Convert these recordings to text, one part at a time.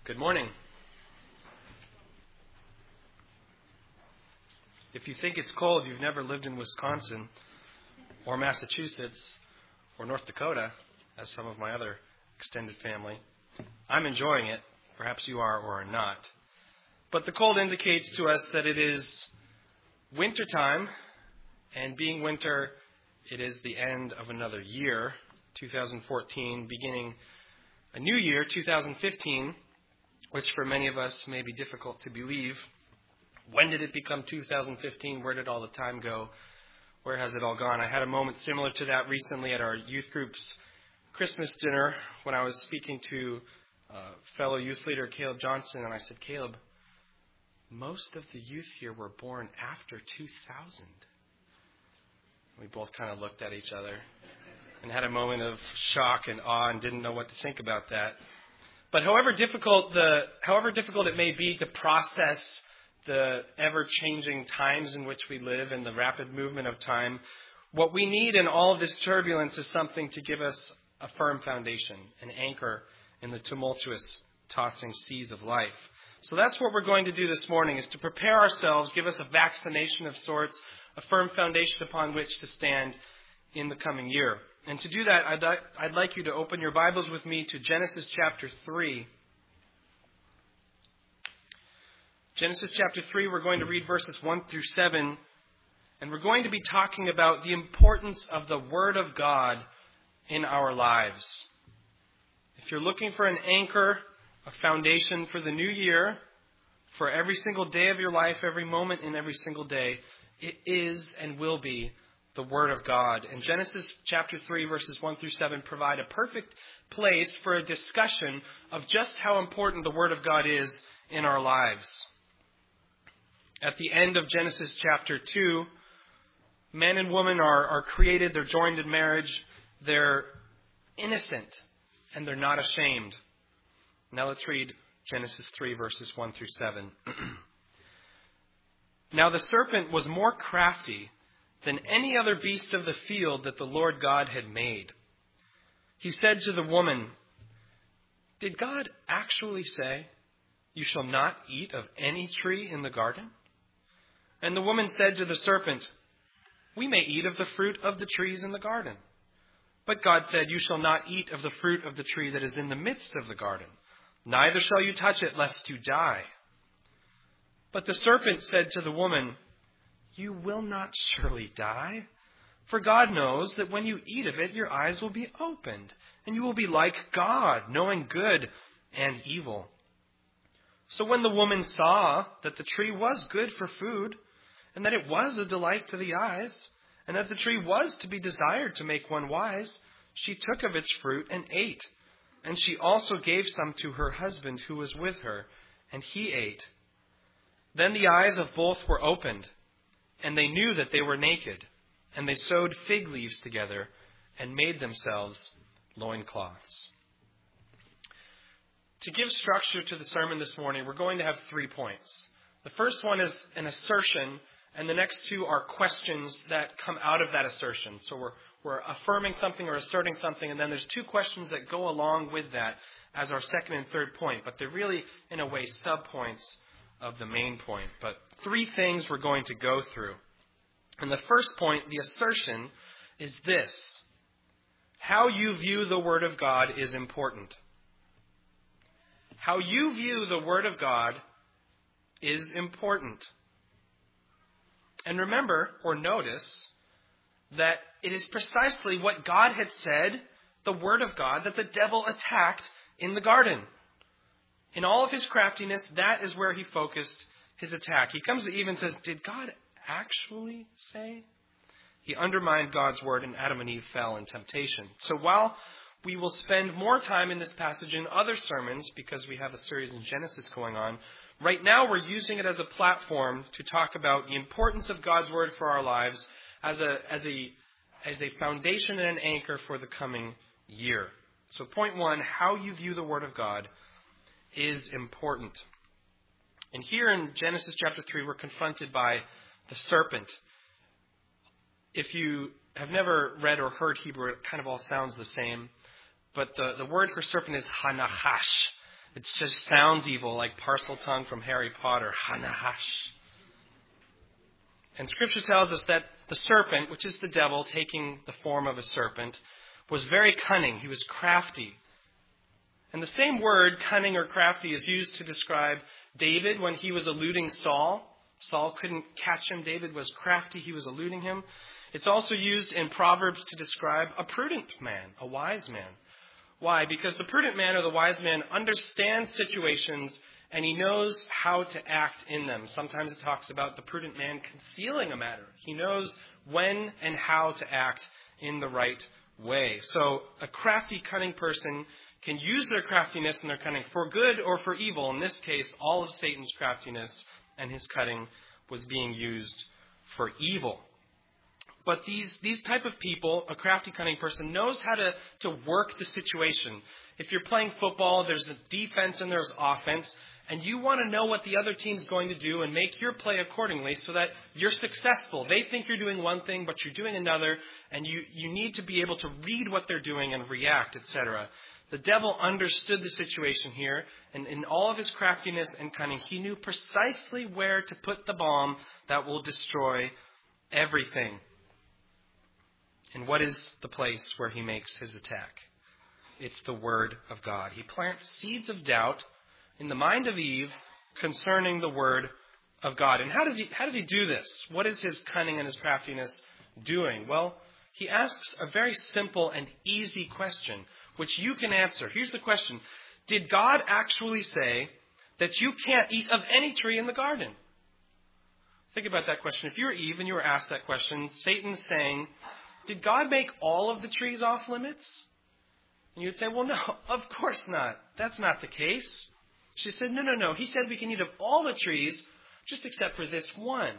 Good morning. If you think it's cold, you've never lived in Wisconsin or Massachusetts or North Dakota, as some of my other extended family. I'm enjoying it. Perhaps you are or are not. But the cold indicates to us that it is wintertime, and being winter, it is the end of another year, 2014, beginning a new year, 2015, which for many of us may be difficult to believe. When did it become 2015? Where did all the time go? Where has it all gone? I had a moment similar to that recently at our youth group's Christmas dinner when I was speaking to fellow youth leader Caleb Johnson, and I said, Caleb, most of the youth here were born after 2000. We both kind of looked at each other and had a moment of shock and awe and didn't know what to think about that. But however difficult it may be to process the ever-changing times in which we live and the rapid movement of time, what we need in all of this turbulence is something to give us a firm foundation, an anchor in the tumultuous, tossing seas of life. So that's what we're going to do this morning, is to prepare ourselves, give us a vaccination of sorts, a firm foundation upon which to stand in the coming year. And to do that, I'd like you to open your Bibles with me to Genesis chapter 3. Genesis chapter 3, we're going to read verses 1 through 7, and we're going to be talking about the importance of the Word of God in our lives. If you're looking for an anchor, a foundation for the new year, for every single day of your life, every moment in every single day, it is and will be the Word of God. And Genesis chapter 3, verses 1 through 7 provide a perfect place for a discussion of just how important the Word of God is in our lives. At the end of Genesis chapter 2, man and woman are created, they're joined in marriage, they're innocent, and they're not ashamed. Now let's read Genesis 3, verses 1 through 7. Now the serpent was more crafty than any other beast of the field that the Lord God had made. He said to the woman, "Did God actually say, 'You shall not eat of any tree in the garden?' And the woman said to the serpent, 'We may eat of the fruit of the trees in the garden.' But God said, 'You shall not eat of the fruit of the tree that is in the midst of the garden, neither shall you touch it, lest you die.' But the serpent said to the woman, 'You will not surely die, for God knows that when you eat of it, your eyes will be opened, and you will be like God, knowing good and evil.' So when the woman saw that the tree was good for food, and that it was a delight to the eyes, and that the tree was to be desired to make one wise, she took of its fruit and ate. And she also gave some to her husband who was with her, and he ate. Then the eyes of both were opened, and they knew that they were naked, and they sewed fig leaves together and made themselves loincloths." To give structure to the sermon this morning, we're going to have 3 points. The first one is an assertion, and the next 2 are questions that come out of that assertion. So we're affirming something or asserting something, and then there's 2 questions that go along with that as our second and third point. But they're really, in a way, sub-points of the main point. But 3 things we're going to go through. And the first point, the assertion, is this: how you view the Word of God is important. How you view the Word of God is important. And remember, or notice, that it is precisely what God had said, the Word of God, that the devil attacked in the garden. In all of his craftiness, that is where he focused his attack. He comes to Eve and says, "Did God actually say?" He undermined God's word, and Adam and Eve fell in temptation. So while we will spend more time in this passage in other sermons, because we have a series in Genesis going on, right now we're using it as a platform to talk about the importance of God's word for our lives as a foundation and an anchor for the coming year. So point 1, how you view the Word of God is important. And here in Genesis chapter 3, we're confronted by the serpent. If you have never read or heard Hebrew, it kind of all sounds the same. But the word for serpent is hanachash. It just sounds evil, like Parseltongue from Harry Potter. Hanahash. And Scripture tells us that the serpent, which is the devil taking the form of a serpent, was very cunning. He was crafty. And the same word, cunning or crafty, is used to describe David when he was eluding Saul. Saul couldn't catch him. David was crafty. He was eluding him. It's also used in Proverbs to describe a prudent man, a wise man. Why? Because the prudent man or the wise man understands situations and he knows how to act in them. Sometimes it talks about the prudent man concealing a matter. He knows when and how to act in the right way. So a crafty, cunning person can use their craftiness and their cunning for good or for evil. In this case, all of Satan's craftiness and his cunning was being used for evil. But these type of people, a crafty, cunning person, knows how to work the situation. If you're playing football, there's a defense and there's offense, and you want to know what the other team's going to do and make your play accordingly so that you're successful. They think you're doing one thing, but you're doing another, and you need to be able to read what they're doing and react, etc. The devil understood the situation here, and in all of his craftiness and cunning, he knew precisely where to put the bomb that will destroy everything. And what is the place where he makes his attack? It's the Word of God. He plants seeds of doubt in the mind of Eve concerning the Word of God. And how does he do this? What is his cunning and his craftiness doing? Well, he asks a very simple and easy question, which you can answer. Here's the question. Did God actually say that you can't eat of any tree in the garden? Think about that question. If you were Eve and you were asked that question, Satan's saying, did God make all of the trees off limits? And you'd say, well, no, of course not. That's not the case. She said, no. He said we can eat of all the trees, just except for this one.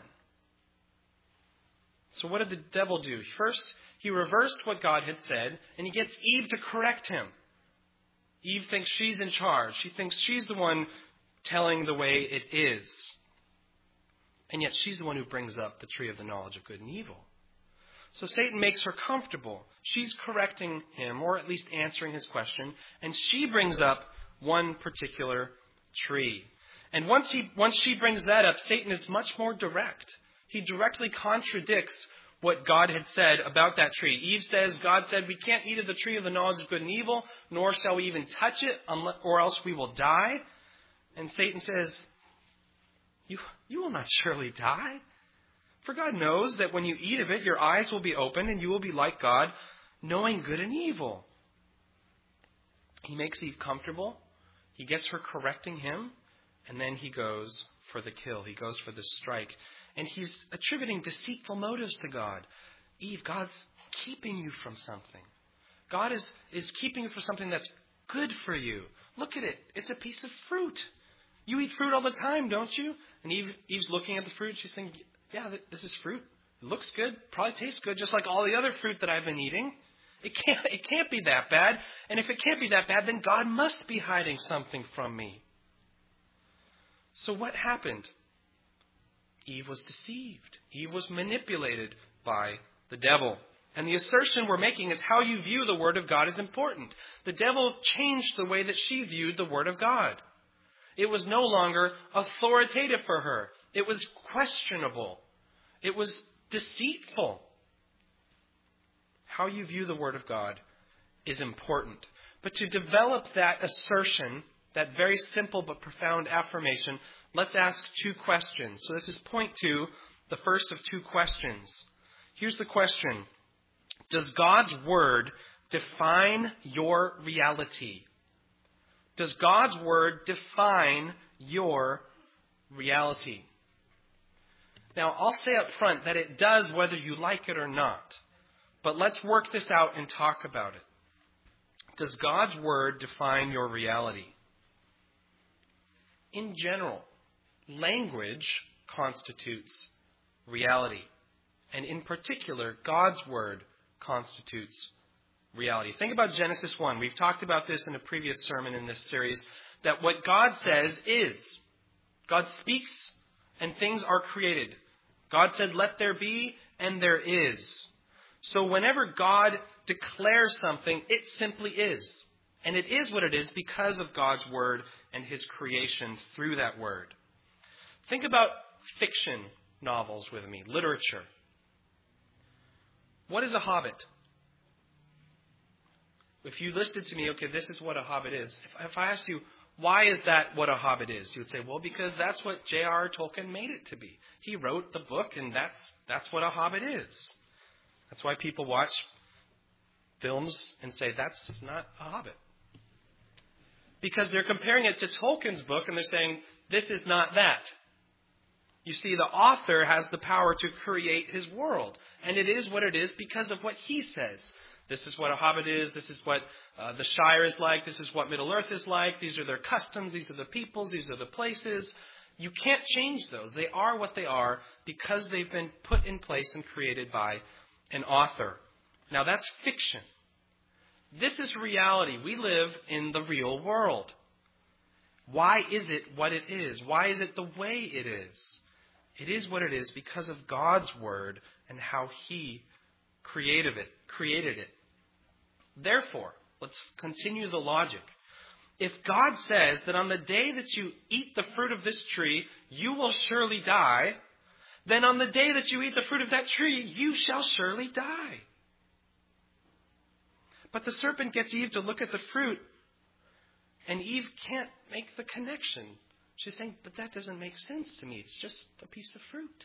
So what did the devil do? First, he reversed what God had said, and he gets Eve to correct him. Eve thinks she's in charge. She thinks she's the one telling the way it is. And yet she's the one who brings up the tree of the knowledge of good and evil. So Satan makes her comfortable. She's correcting him, or at least answering his question, and she brings up one particular tree. And once she brings that up, Satan is much more direct. He directly contradicts what God had said about that tree. Eve says, God said, we can't eat of the tree of the knowledge of good and evil, nor shall we even touch it, or else we will die. And Satan says, you will not surely die. For God knows that when you eat of it, your eyes will be opened and you will be like God, knowing good and evil. He makes Eve comfortable. He gets her correcting him. And then he goes for the kill. He goes for the strike. And he's attributing deceitful motives to God. Eve, God's keeping you from something. God is keeping you from something that's good for you. Look at it. It's a piece of fruit. You eat fruit all the time, don't you? And Eve's looking at the fruit. She's thinking, yeah, this is fruit. It looks good. Probably tastes good, just like all the other fruit that I've been eating. It can't be that bad. And if it can't be that bad, then God must be hiding something from me. So what happened? Eve was deceived. Eve was manipulated by the devil. And the assertion we're making is how you view the Word of God is important. The devil changed the way that she viewed the Word of God. It was no longer authoritative for her. It was questionable. It was deceitful. How you view the Word of God is important. But to develop that assertion, that very simple but profound affirmation, let's ask two questions. So this is point 2, the first of two questions. Here's the question. Does God's Word define your reality? Does God's Word define your reality? Now, I'll say up front that it does whether you like it or not. But let's work this out and talk about it. Does God's Word define your reality? In general, language constitutes reality. And in particular, God's Word constitutes reality. Think about Genesis 1. We've talked about this in a previous sermon in this series, that what God says is. God speaks and things are created. God said, let there be, and there is. So whenever God declares something, it simply is. And it is what it is because of God's Word and His creation through that Word. Think about fiction novels with me, literature. What is a hobbit? If you listed to me, okay, this is what a hobbit is. If I asked you, why is that what a hobbit is? You would say, well, because that's what J.R.R. Tolkien made it to be. He wrote the book, and that's what a hobbit is. That's why people watch films and say, that's not a hobbit. Because they're comparing it to Tolkien's book, and they're saying, this is not that. You see, the author has the power to create his world. And it is what it is because of what he says. This is what a hobbit is. This is what the Shire is like. This is what Middle-earth is like. These are their customs. These are the peoples. These are the places. You can't change those. They are what they are because they've been put in place and created by an author. Now, that's fiction. This is reality. We live in the real world. Why is it what it is? Why is it the way it is? It is what it is because of God's Word and how He created it. Therefore, let's continue the logic. If God says that on the day that you eat the fruit of this tree, you will surely die, then on the day that you eat the fruit of that tree, you shall surely die. But the serpent gets Eve to look at the fruit, and Eve can't make the connection. She's saying, but that doesn't make sense to me. It's just a piece of fruit.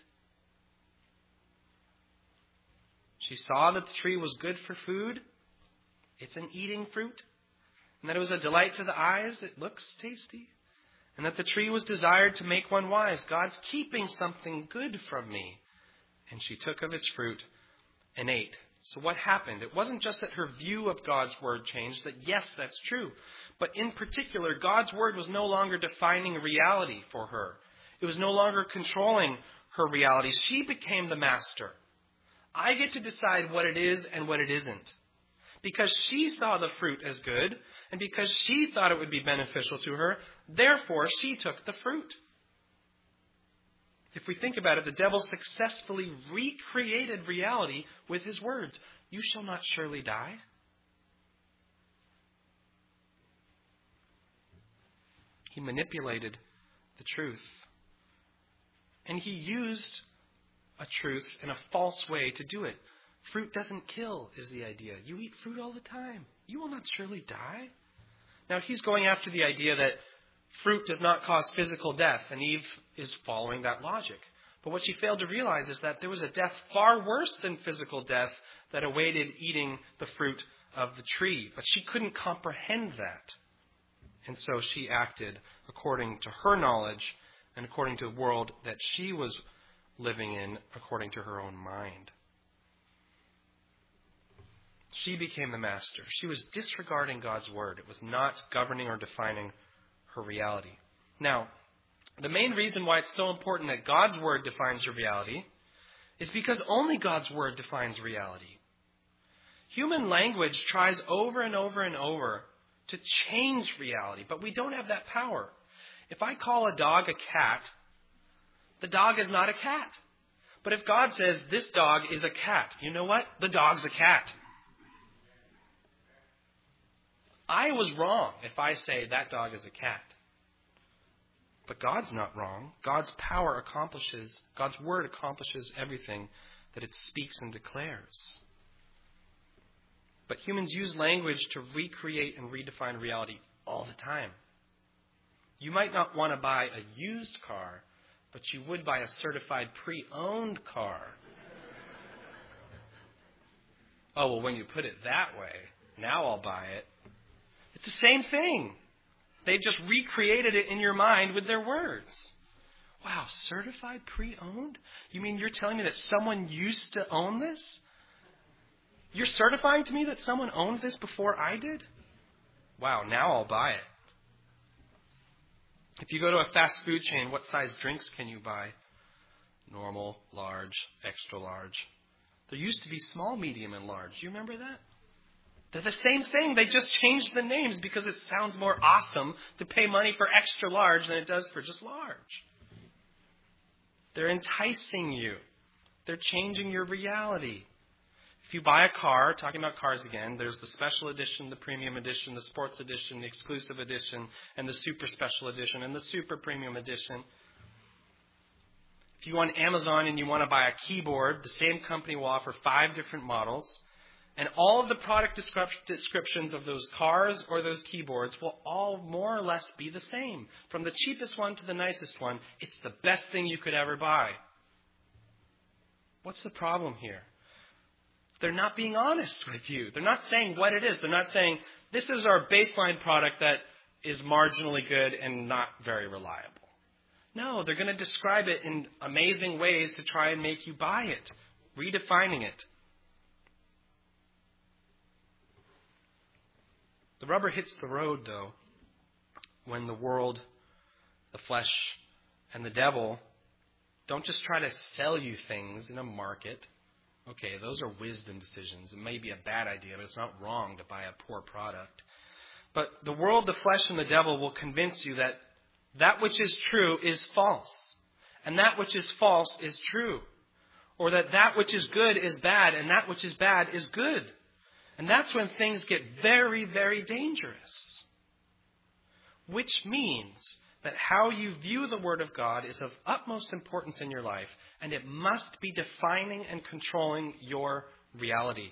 She saw that the tree was good for food. It's an eating fruit. And that it was a delight to the eyes. It looks tasty. And that the tree was desired to make one wise. God's keeping something good from me. And she took of its fruit and ate. So what happened? It wasn't just that her view of God's Word changed. That yes, that's true. But in particular, God's Word was no longer defining reality for her. It was no longer controlling her reality. She became the master. I get to decide what it is and what it isn't. Because she saw the fruit as good, and because she thought it would be beneficial to her, therefore she took the fruit. If we think about it, the devil successfully recreated reality with his words. You shall not surely die. He manipulated the truth. And he used a truth in a false way to do it. Fruit doesn't kill is the idea. You eat fruit all the time. You will not surely die. Now he's going after the idea that fruit does not cause physical death, and Eve is following that logic. But what she failed to realize is that there was a death far worse than physical death that awaited eating the fruit of the tree. But she couldn't comprehend that. And so she acted according to her knowledge and according to the world that she was living in according to her own mind. She became the master. She was disregarding God's Word. It was not governing or defining her reality. Now, the main reason why it's so important that God's Word defines your reality is because only God's Word defines reality. Human language tries over and over and over to change reality, but we don't have that power. If I call a dog a cat, the dog is not a cat. But if God says this dog is a cat, you know what? The dog's a cat. I was wrong if I say that dog is a cat. But God's not wrong. God's Word accomplishes everything that it speaks and declares. But humans use language to recreate and redefine reality all the time. You might not want to buy a used car, but you would buy a certified pre-owned car. Oh, well, when you put it that way, now I'll buy it. It's the same thing. They've just recreated it in your mind with their words. Wow, certified pre-owned? You mean you're telling me that someone used to own this? You're certifying to me that someone owned this before I did? Wow, now I'll buy it. If you go to a fast food chain, what size drinks can you buy? Normal, large, extra large. There used to be small, medium, and large. Do you remember that? They're the same thing. They just changed the names because it sounds more awesome to pay money for extra large than it does for just large. They're enticing you. They're changing your reality. If you buy a car, talking about cars again, there's the special edition, the premium edition, the sports edition, the exclusive edition, and the super special edition, and the super premium edition. If you go on Amazon and you want to buy a keyboard, the same company will offer 5 different models. And all of the product descriptions of those cars or those keyboards will all more or less be the same. From the cheapest one to the nicest one, it's the best thing you could ever buy. What's the problem here? They're not being honest with you. They're not saying what it is. They're not saying, this is our baseline product that is marginally good and not very reliable. No, they're going to describe it in amazing ways to try and make you buy it, redefining it. The rubber hits the road, though, when the world, the flesh, and the devil don't just try to sell you things in a market. Okay, those are wisdom decisions. It may be a bad idea, but it's not wrong to buy a poor product. But the world, the flesh, and the devil will convince you that that which is true is false, and that which is false is true, or that that which is good is bad, and that which is bad is good. And that's when things get very, very dangerous. Which means that how you view the Word of God is of utmost importance in your life, and it must be defining and controlling your reality.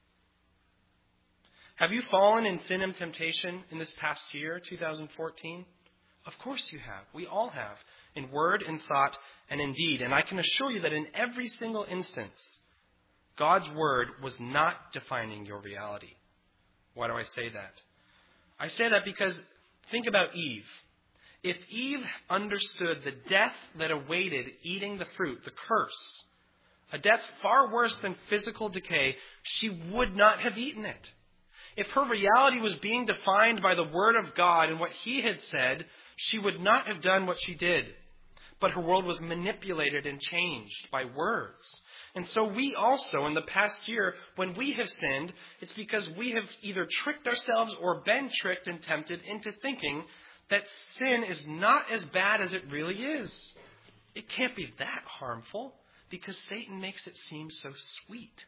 Have you fallen in sin and temptation in this past year, 2014? Of course you have. We all have, in word, in thought, and in deed. And I can assure you that in every single instance, God's Word was not defining your reality. Why do I say that? I say that because think about Eve. If Eve understood the death that awaited eating the fruit, the curse, a death far worse than physical decay, she would not have eaten it. If her reality was being defined by the Word of God and what He had said, she would not have done what she did. But her world was manipulated and changed by words. And so we also, in the past year, when we have sinned, it's because we have either tricked ourselves or been tricked and tempted into thinking that sin is not as bad as it really is. It can't be that harmful because Satan makes it seem so sweet.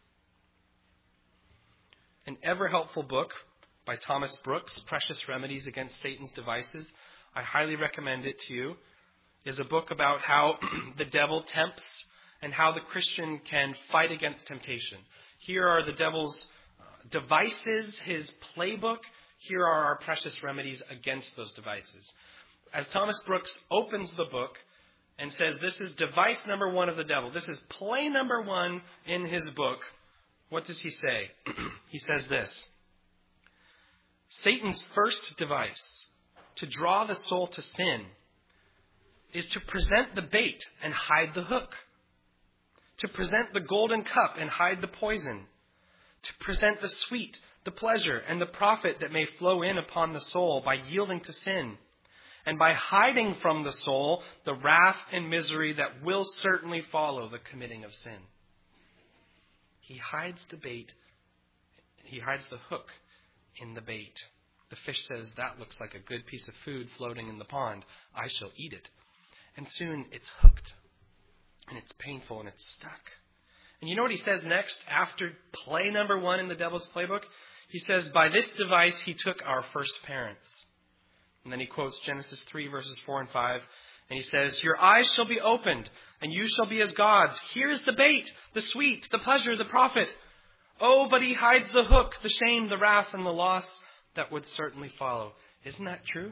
An ever-helpful book by Thomas Brooks, Precious Remedies Against Satan's Devices, I highly recommend it to you, is a book about how the devil tempts and how the Christian can fight against temptation. Here are the devil's devices, his playbook. Here are our precious remedies against those devices. As Thomas Brooks opens the book and says, this is device number 1 of the devil. This is play number 1 in his book. What does he say? He says this: Satan's first device to draw the soul to sin is to present the bait and hide the hook. To present the golden cup and hide the poison. To present the sweet, the pleasure, and the profit that may flow in upon the soul by yielding to sin. And by hiding from the soul the wrath and misery that will certainly follow the committing of sin. He hides the bait. He hides the hook in the bait. The fish says, that looks like a good piece of food floating in the pond. I shall eat it. And soon it's hooked. And it's painful and it's stuck. And you know what he says next after play number 1 in the devil's playbook? He says, by this device he took our first parents. And then he quotes Genesis 3 verses 4 and 5. And he says, your eyes shall be opened and you shall be as gods. Here's the bait, the sweet, the pleasure, the profit. Oh, but he hides the hook, the shame, the wrath, and the loss that would certainly follow. Isn't that true?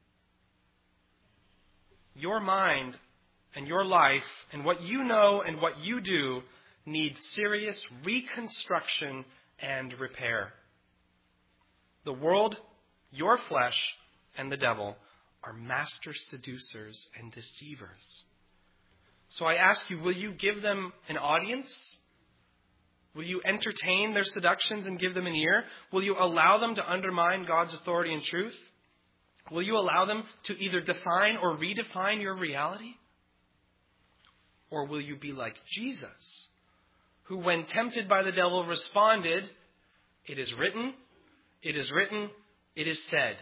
Your mind and your life and what you know and what you do need serious reconstruction and repair. The world, your flesh, and the devil are master seducers and deceivers. So I ask you, will you give them an audience? Will you entertain their seductions and give them an ear? Will you allow them to undermine God's authority and truth? Will you allow them to either define or redefine your reality? Or will you be like Jesus, who when tempted by the devil responded, it is written, it is written, it is said.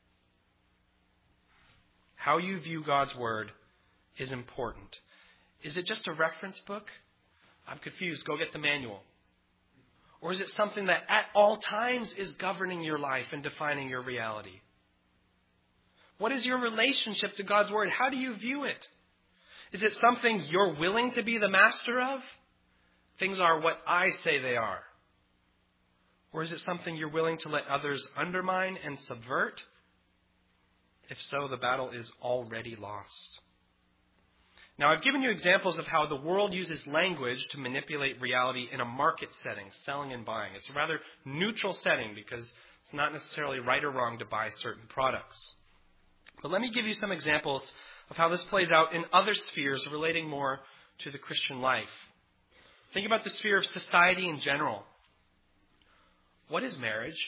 How you view God's Word is important. Is it just a reference book? I'm confused. Go get the manual. Or is it something that at all times is governing your life and defining your reality? What is your relationship to God's Word? How do you view it? Is it something you're willing to be the master of? Things are what I say they are. Or is it something you're willing to let others undermine and subvert? If so, the battle is already lost. Now, I've given you examples of how the world uses language to manipulate reality in a market setting, selling and buying. It's a rather neutral setting because it's not necessarily right or wrong to buy certain products. But let me give you some examples of how this plays out in other spheres relating more to the Christian life. Think about the sphere of society in general. What is marriage?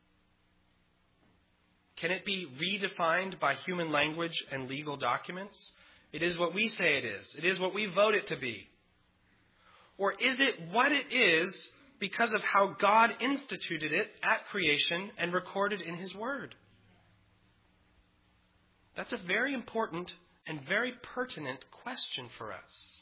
Can it be redefined by human language and legal documents? It is what we say it is. It is what we vote it to be. Or is it what it is because of how God instituted it at creation and recorded in His Word? That's a very important and very pertinent question for us.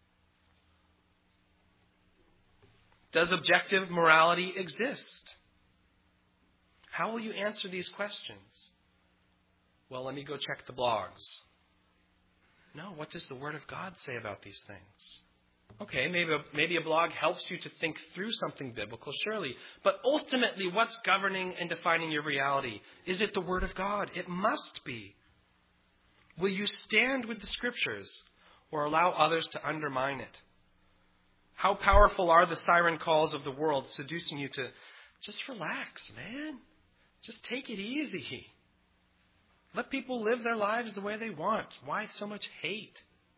Does objective morality exist? How will you answer these questions? Well, let me go check the blogs. No, what does the Word of God say about these things? Okay, maybe a blog helps you to think through something biblical, surely. But ultimately, what's governing and defining your reality? Is it the Word of God? It must be. Will you stand with the Scriptures or allow others to undermine it? How powerful are the siren calls of the world seducing you to just relax, man? Just take it easy. Let people live their lives the way they want. Why so much hate?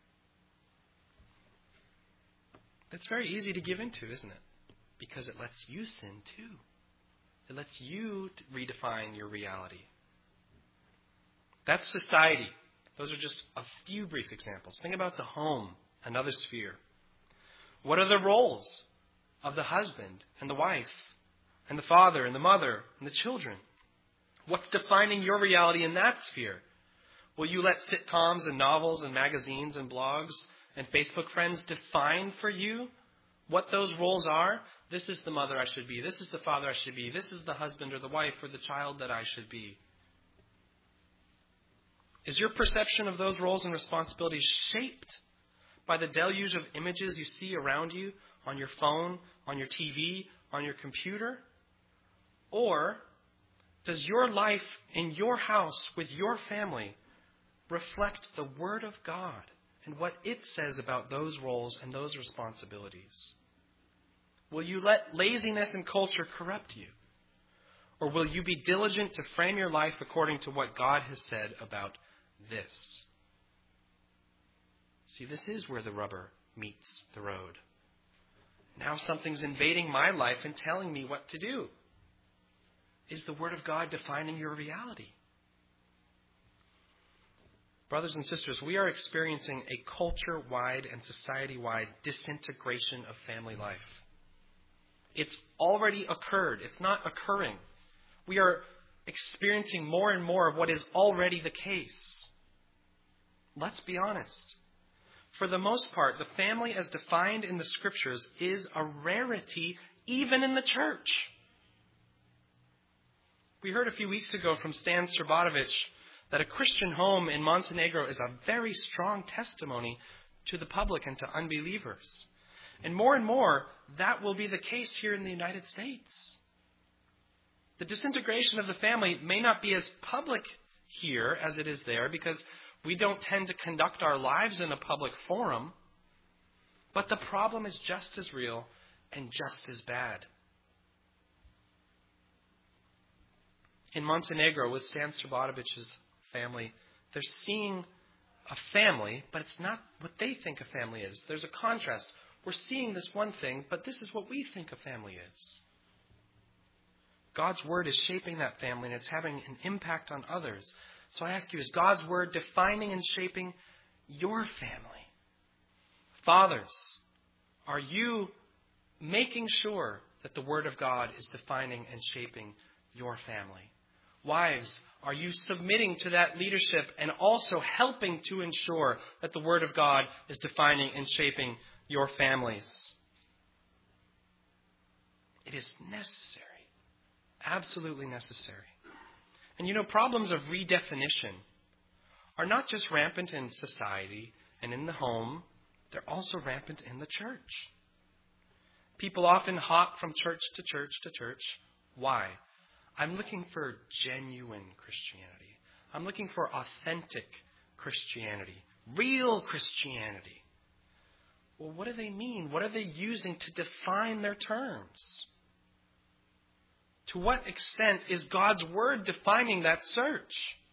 That's very easy to give into, isn't it? Because it lets you sin too. It lets you redefine your reality. That's society. Those are just a few brief examples. Think about the home, another sphere. What are the roles of the husband and the wife and the father and the mother and the children? What's defining your reality in that sphere? Will you let sitcoms and novels and magazines and blogs and Facebook friends define for you what those roles are? This is the mother I should be. This is the father I should be. This is the husband or the wife or the child that I should be. Is your perception of those roles and responsibilities shaped by the deluge of images you see around you on your phone, on your TV, on your computer? Or does your life in your house with your family reflect the Word of God and what it says about those roles and those responsibilities? Will you let laziness and culture corrupt you? Or will you be diligent to frame your life according to what God has said about this? See, this is where the rubber meets the road. Now something's invading my life and telling me what to do. Is the Word of God defining your reality? Brothers and sisters, we are experiencing a culture-wide and society-wide disintegration of family life. It's already occurred. It's not occurring. We are experiencing more and more of what is already the case. Let's be honest. For the most part, the family as defined in the Scriptures is a rarity even in the church. We heard a few weeks ago from Stan Srbatovic that a Christian home in Montenegro is a very strong testimony to the public and to unbelievers. And more, that will be the case here in the United States. The disintegration of the family may not be as public here as it is there because we don't tend to conduct our lives in a public forum. But the problem is just as real and just as bad. In Montenegro, with Stan Srbatovic's family, they're seeing a family, but it's not what they think a family is. There's a contrast. We're seeing this one thing, but this is what we think a family is. God's Word is shaping that family, and it's having an impact on others. So I ask you, is God's Word defining and shaping your family? Fathers, are you making sure that the Word of God is defining and shaping your family? Wives, are you submitting to that leadership and also helping to ensure that the Word of God is defining and shaping your families? It is necessary. Absolutely necessary. And problems of redefinition are not just rampant in society and in the home, they're also rampant in the church. People often hop from church to church to church. Why? I'm looking for genuine Christianity. I'm looking for authentic Christianity, real Christianity. Well, what do they mean? What are they using to define their terms? To what extent is God's Word defining that search?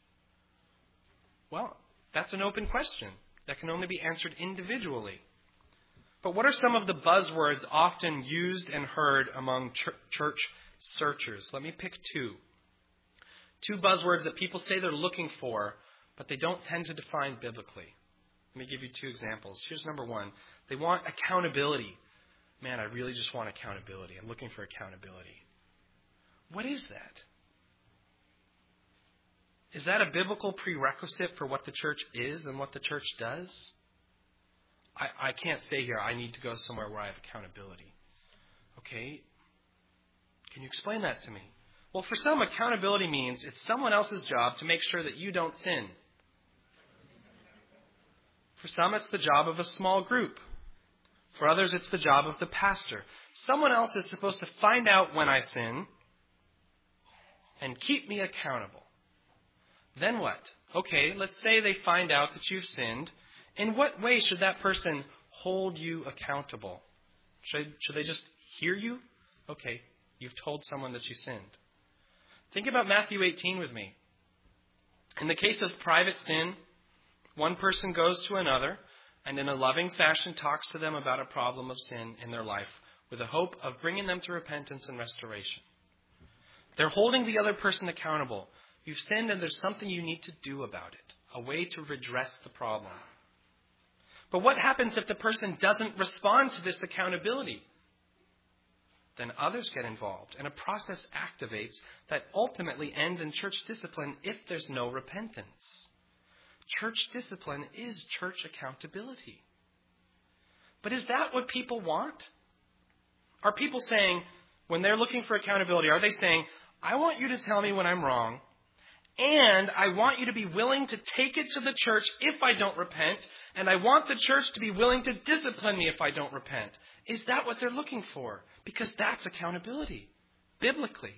Well, that's an open question that can only be answered individually. But what are some of the buzzwords often used and heard among church searchers? Let me pick two. Two buzzwords that people say they're looking for, but they don't tend to define biblically. Let me give you two examples. Here's number one. They want accountability. Man, I really just want accountability. I'm looking for accountability. What is that? Is that a biblical prerequisite for what the church is and what the church does? I can't stay here. I need to go somewhere where I have accountability. Okay? Can you explain that to me? Well, for some, accountability means it's someone else's job to make sure that you don't sin. For some, it's the job of a small group. For others, it's the job of the pastor. Someone else is supposed to find out when I sin and keep me accountable. Then what? Okay, let's say they find out that you've sinned. In what way should that person hold you accountable? Should they just hear you? Okay, you've told someone that you sinned. Think about Matthew 18 with me. In the case of private sin, one person goes to another and in a loving fashion talks to them about a problem of sin in their life with the hope of bringing them to repentance and restoration. They're holding the other person accountable. You've sinned and there's something you need to do about it, a way to redress the problem. But what happens if the person doesn't respond to this accountability? Then others get involved and a process activates that ultimately ends in church discipline if there's no repentance. Church discipline is church accountability. But is that what people want? Are people saying, when they're looking for accountability, are they saying, I want you to tell me when I'm wrong, and I want you to be willing to take it to the church if I don't repent, and I want the church to be willing to discipline me if I don't repent? Is that what they're looking for? Because that's accountability, biblically.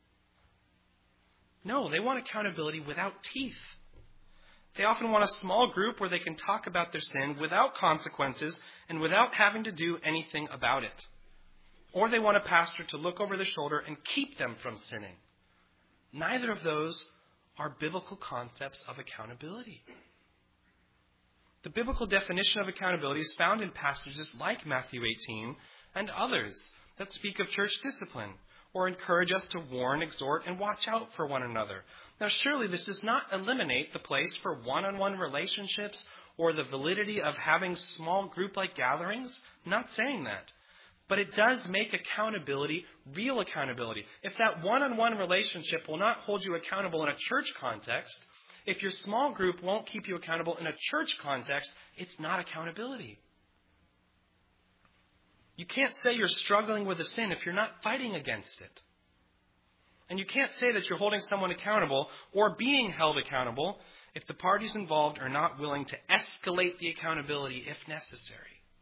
No, they want accountability without teeth. They often want a small group where they can talk about their sin without consequences and without having to do anything about it. Or they want a pastor to look over their shoulder and keep them from sinning. Neither of those are biblical concepts of accountability. The biblical definition of accountability is found in passages like Matthew 18 and others that speak of church discipline or encourage us to warn, exhort, and watch out for one another. Now, surely this does not eliminate the place for one-on-one relationships or the validity of having small group-like gatherings. I'm not saying that. But it does make accountability real accountability. If that one-on-one relationship will not hold you accountable in a church context, if your small group won't keep you accountable in a church context, it's not accountability. You can't say you're struggling with a sin if you're not fighting against it. And you can't say that you're holding someone accountable or being held accountable if the parties involved are not willing to escalate the accountability if necessary.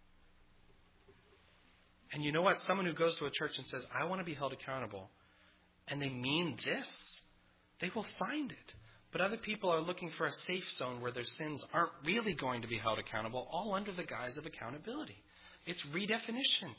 And you know what? Someone who goes to a church and says, I want to be held accountable, and they mean this, they will find it. But other people are looking for a safe zone where their sins aren't really going to be held accountable, all under the guise of accountability. It's redefinition.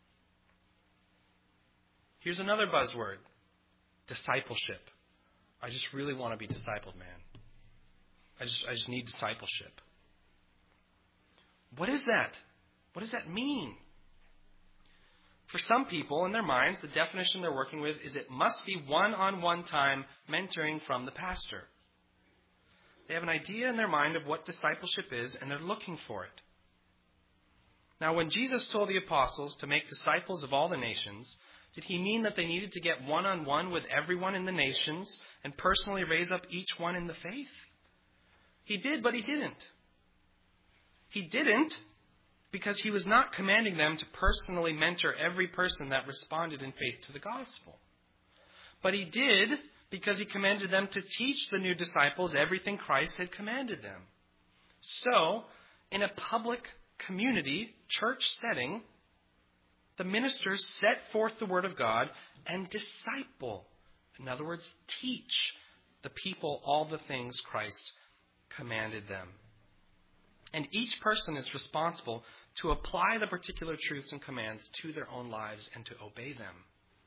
Here's another buzzword. Discipleship. I just really want to be discipled, man. I just need discipleship. What is that? What does that mean? For some people, in their minds, the definition they're working with is it must be one-on-one time mentoring from the pastor. They have an idea in their mind of what discipleship is, and they're looking for it. Now, when Jesus told the apostles to make disciples of all the nations, did he mean that they needed to get one-on-one with everyone in the nations and personally raise up each one in the faith? He did, but he didn't. He didn't because he was not commanding them to personally mentor every person that responded in faith to the gospel. But he did because he commanded them to teach the new disciples everything Christ had commanded them. So, in a public community, church setting, the ministers set forth the word of God and disciple. In other words, teach the people all the things Christ commanded them. And each person is responsible to apply the particular truths and commands to their own lives and to obey them.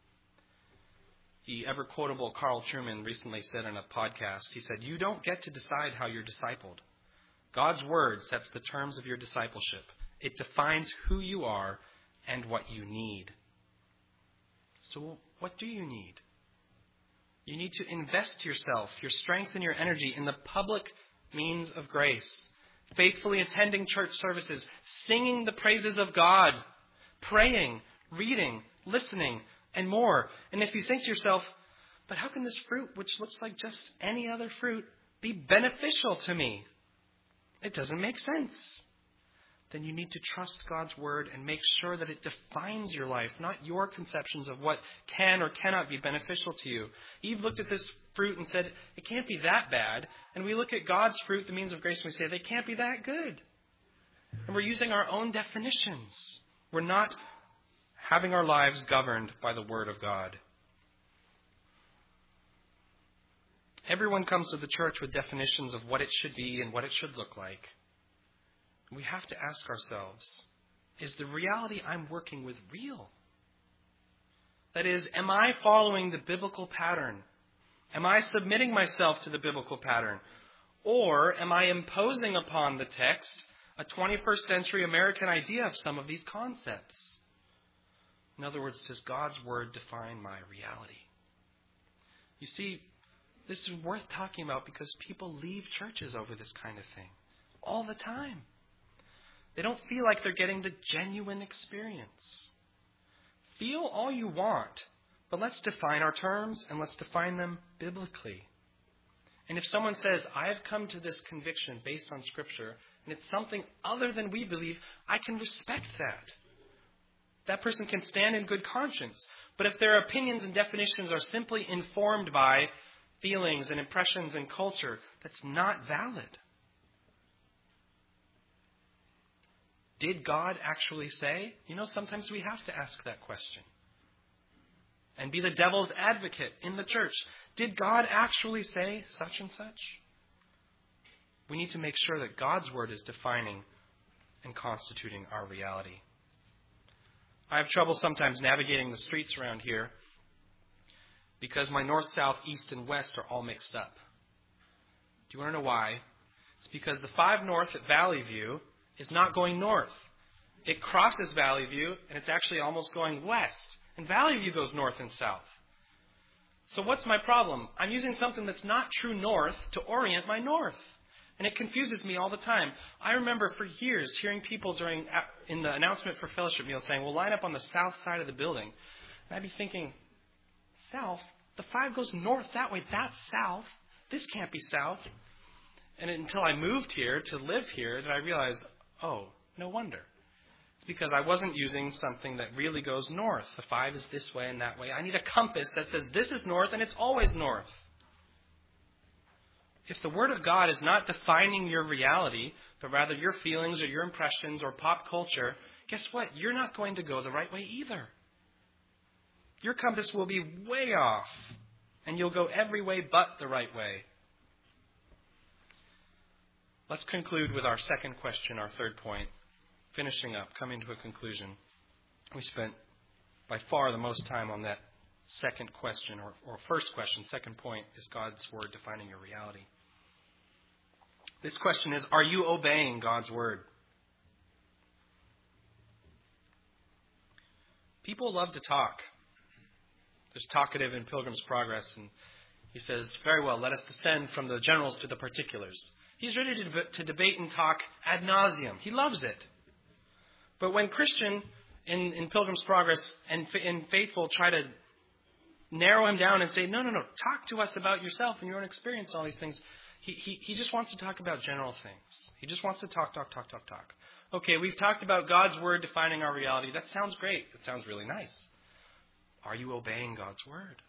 The ever-quotable Carl Trueman recently said in a podcast, he said, "You don't get to decide how you're discipled. God's word sets the terms of your discipleship. It defines who you are and what you need." So what do you need? You need to invest yourself, your strength and your energy in the public means of grace, faithfully attending church services, singing the praises of God, praying, reading, listening, and more. And if you think to yourself, but how can this fruit, which looks like just any other fruit, be beneficial to me? It doesn't make sense. Then you need to trust God's word and make sure that it defines your life, not your conceptions of what can or cannot be beneficial to you. Eve looked at this fruit and said, it can't be that bad. And we look at God's fruit, the means of grace, and we say, they can't be that good. And we're using our own definitions. We're not having our lives governed by the word of God. Everyone comes to the church with definitions of what it should be and what it should look like. We have to ask ourselves, is the reality I'm working with real? That is, am I following the biblical pattern? Am I submitting myself to the biblical pattern? Or am I imposing upon the text a 21st century American idea of some of these concepts? In other words, does God's word define my reality? You see, this is worth talking about because people leave churches over this kind of thing all the time. They don't feel like they're getting the genuine experience. Feel all you want, but let's define our terms and let's define them biblically. And if someone says, I've come to this conviction based on Scripture, and it's something other than we believe, I can respect that. That person can stand in good conscience. But if their opinions and definitions are simply informed by feelings and impressions and culture, that's not valid. Did God actually say? You know, sometimes we have to ask that question. And be the devil's advocate in the church. Did God actually say such and such? We need to make sure that God's word is defining and constituting our reality. I have trouble sometimes navigating the streets around here because my north, south, east, and west are all mixed up. Do you want to know why? It's because the 5 North at Valley View is not going north. It crosses Valley View, and it's actually almost going west. And Valley View goes north and south. So what's my problem? I'm using something that's not true north to orient my north. And it confuses me all the time. I remember for years hearing people in the announcement for fellowship meal saying, we'll line up on the south side of the building. And I'd be thinking, south? The 5 goes north that way. That's south. This can't be south. And until I moved here to live here, did I realize, oh, no wonder. It's because I wasn't using something that really goes north. The 5 is this way and that way. I need a compass that says this is north and it's always north. If the Word of God is not defining your reality, but rather your feelings or your impressions or pop culture, guess what? You're not going to go the right way either. Your compass will be way off, and you'll go every way but the right way. Let's conclude with our second question, our third point. Finishing up, coming to a conclusion. We spent by far the most time on that second question, or first question. Second point is God's Word defining your reality. This question is, are you obeying God's Word? People love to talk. There's talkative in Pilgrim's Progress, and he says, very well, let us descend from the generals to the particulars. He's ready to debate and talk ad nauseum. He loves it. But when Christian in Pilgrim's Progress and Faithful try to narrow him down and say, no, talk to us about yourself and your own experience, all these things, He just wants to talk about general things. He just wants to talk. Okay, we've talked about God's Word defining our reality. That sounds great. That sounds really nice. Are you obeying God's Word?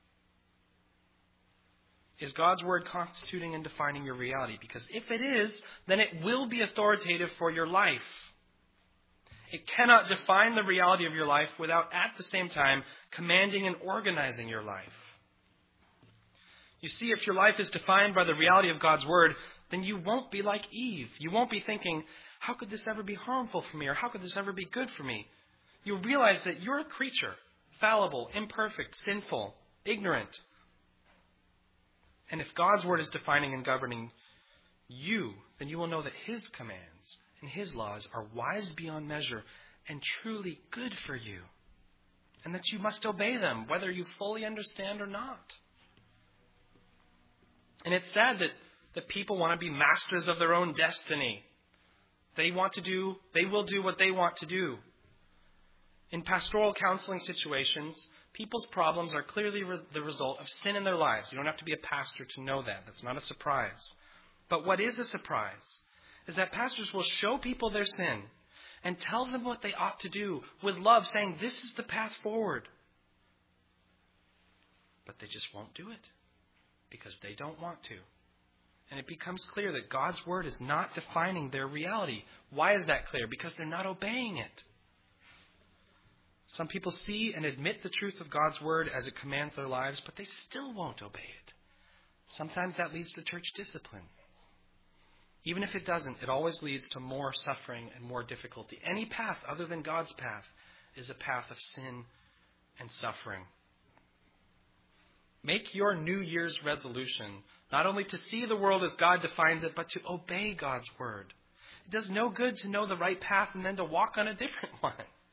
Is God's Word constituting and defining your reality? Because if it is, then it will be authoritative for your life. It cannot define the reality of your life without, at the same time, commanding and organizing your life. You see, if your life is defined by the reality of God's Word, then you won't be like Eve. You won't be thinking, how could this ever be harmful for me? Or how could this ever be good for me? You'll realize that you're a creature, fallible, imperfect, sinful, ignorant. And if God's Word is defining and governing you, then you will know that His commands and His laws are wise beyond measure and truly good for you. And that you must obey them, whether you fully understand or not. And it's sad that people want to be masters of their own destiny. They will do what they want to do. In pastoral counseling situations, people's problems are clearly the result of sin in their lives. You don't have to be a pastor to know that. That's not a surprise. But what is a surprise is that pastors will show people their sin and tell them what they ought to do with love, saying, this is the path forward. But they just won't do it because they don't want to. And it becomes clear that God's Word is not defining their reality. Why is that clear? Because they're not obeying it. Some people see and admit the truth of God's Word as it commands their lives, but they still won't obey it. Sometimes that leads to church discipline. Even if it doesn't, it always leads to more suffering and more difficulty. Any path other than God's path is a path of sin and suffering. Make your New Year's resolution not only to see the world as God defines it, but to obey God's Word. It does no good to know the right path and then to walk on a different one.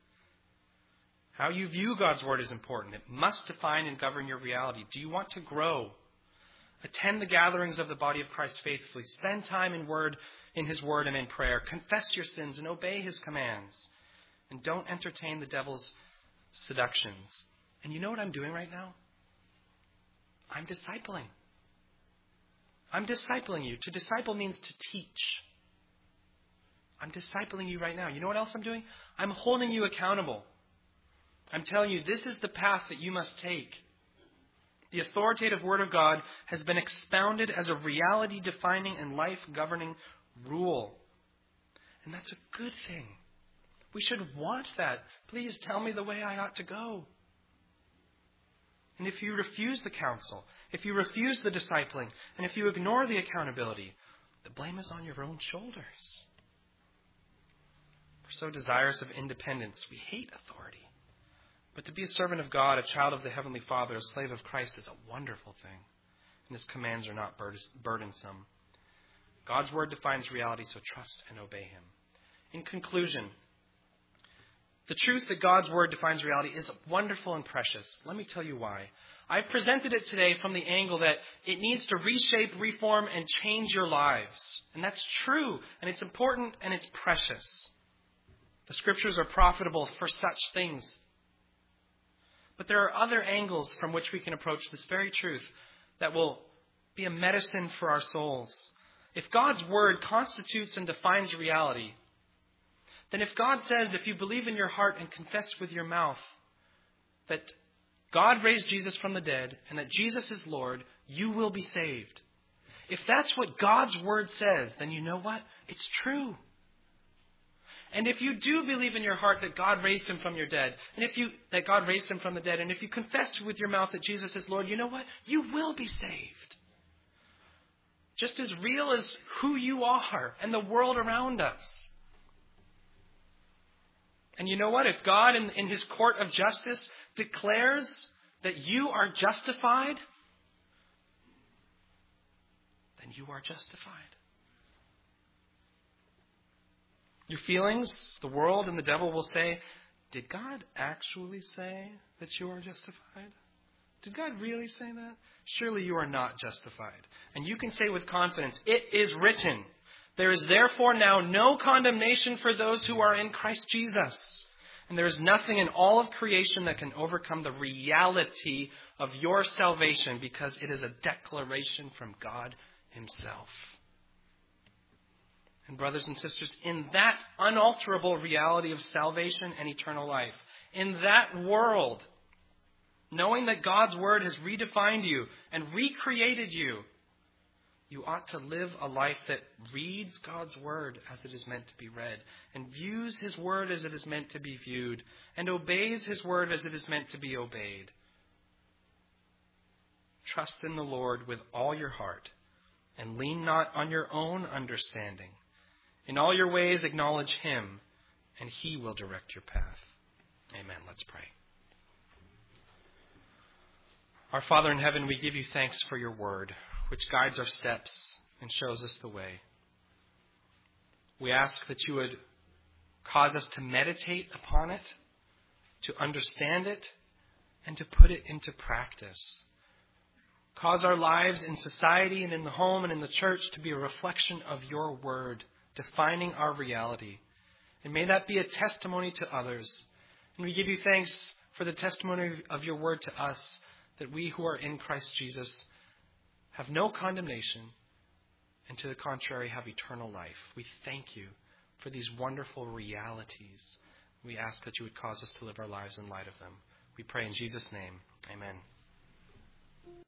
How you view God's Word is important. It must define and govern your reality. Do you want to grow? Attend the gatherings of the body of Christ faithfully. Spend time in His Word and in prayer. Confess your sins and obey His commands. And don't entertain the devil's seductions. And you know what I'm doing right now? I'm discipling. I'm discipling you. To disciple means to teach. I'm discipling you right now. You know what else I'm doing? I'm holding you accountable. I'm telling you, this is the path that you must take. The authoritative Word of God has been expounded as a reality-defining and life-governing rule. And that's a good thing. We should want that. Please tell me the way I ought to go. And if you refuse the counsel, if you refuse the discipling, and if you ignore the accountability, the blame is on your own shoulders. We're so desirous of independence. We hate authority. But to be a servant of God, a child of the Heavenly Father, a slave of Christ is a wonderful thing. And His commands are not burdensome. God's Word defines reality, so trust and obey Him. In conclusion, the truth that God's Word defines reality is wonderful and precious. Let me tell you why. I've presented it today from the angle that it needs to reshape, reform, and change your lives. And that's true, and it's important, and it's precious. The Scriptures are profitable for such things. But there are other angles from which we can approach this very truth that will be a medicine for our souls. If God's Word constitutes and defines reality, then if God says, if you believe in your heart and confess with your mouth that God raised Jesus from the dead and that Jesus is Lord, you will be saved. If that's what God's Word says, then you know what? It's true. And if you do believe in your heart that God raised Him from the dead, and if you confess with your mouth that Jesus is Lord, you know what? You will be saved. Just as real as who you are and the world around us. And you know what? If God in His court of justice declares that you are justified, then you are justified. Your feelings, the world, and the devil will say, did God actually say that you are justified? Did God really say that? Surely you are not justified. And you can say with confidence, it is written, there is therefore now no condemnation for those who are in Christ Jesus. And there is nothing in all of creation that can overcome the reality of your salvation because it is a declaration from God himself. And brothers and sisters, in that unalterable reality of salvation and eternal life, in that world, knowing that God's word has redefined you and recreated you, you ought to live a life that reads God's word as it is meant to be read, and views his word as it is meant to be viewed, and obeys his word as it is meant to be obeyed. Trust in the Lord with all your heart, and lean not on your own understanding. In all your ways acknowledge him, and he will direct your path. Amen. Let's pray. Our Father in heaven, we give you thanks for your word, which guides our steps and shows us the way. We ask that you would cause us to meditate upon it, to understand it, and to put it into practice. Cause our lives in society and in the home and in the church to be a reflection of your word, defining our reality. And may that be a testimony to others. And we give you thanks for the testimony of your word to us, that we who are in Christ Jesus have no condemnation, and to the contrary have eternal life. We thank you for these wonderful realities. We ask that you would cause us to live our lives in light of them. We pray in Jesus' name. Amen.